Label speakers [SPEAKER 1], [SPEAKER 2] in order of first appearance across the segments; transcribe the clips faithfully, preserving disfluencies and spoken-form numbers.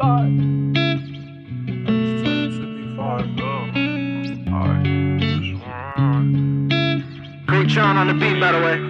[SPEAKER 1] Tron on the beat, by the way.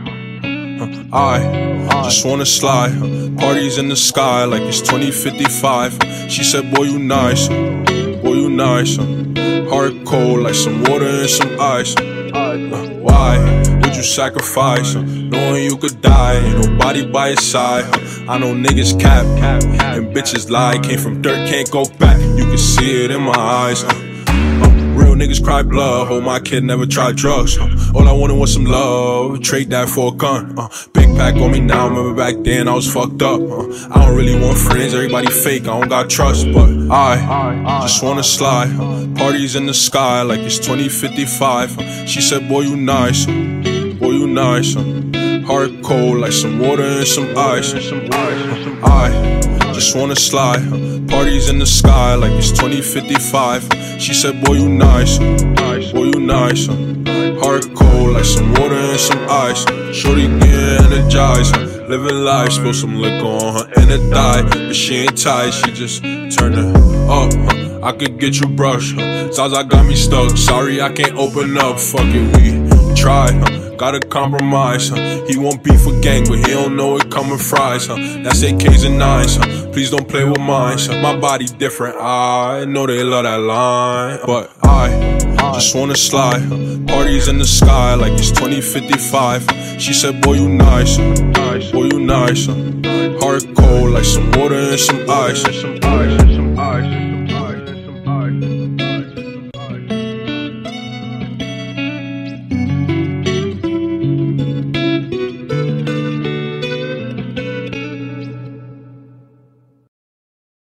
[SPEAKER 2] I just wanna slide, parties in the sky like it's twenty fifty-five. She said, boy, you nice, boy, you nice. Heart cold like some water and some ice. Why would you sacrifice, knowing you could die? Ain't nobody by your side. I know niggas cap, and bitches lie. Came from dirt, can't go back. You can see it in my eyes. Real niggas cry blood, hold my kid, never tried drugs. uh, All I wanted was some love, trade that for a gun. uh, Big pack on me now, remember back then I was fucked up. uh, I don't really want friends, everybody fake, I don't got trust. But I just wanna slide, uh, parties in the sky like it's twenty fifty-five. uh, She said, boy, you nice, boy, you nice. uh, Heart cold like some water and some ice. uh, I just wanna slide, uh, parties in the sky like it's twenty fifty-five. She said, boy, you nice, boy, you nice. Heart cold like some water and some ice. Shorty get energized, living life. Spill some liquor on her and it died, but she ain't tight, she just turned it up. I could get you brushed, Zaza got me stuck. Sorry I can't open up, fuck it, we try. Gotta compromise, huh? He won't beef with gang, but he don't know it coming fries, huh? That's A Ks and nines, huh? Please don't play with mine, huh? My body different, I know they love that line. But I just wanna slide, huh? Parties in the sky like it's twenty fifty-five. She said, boy, you nice, boy, you nice. huh? Heart cold like some water and some ice.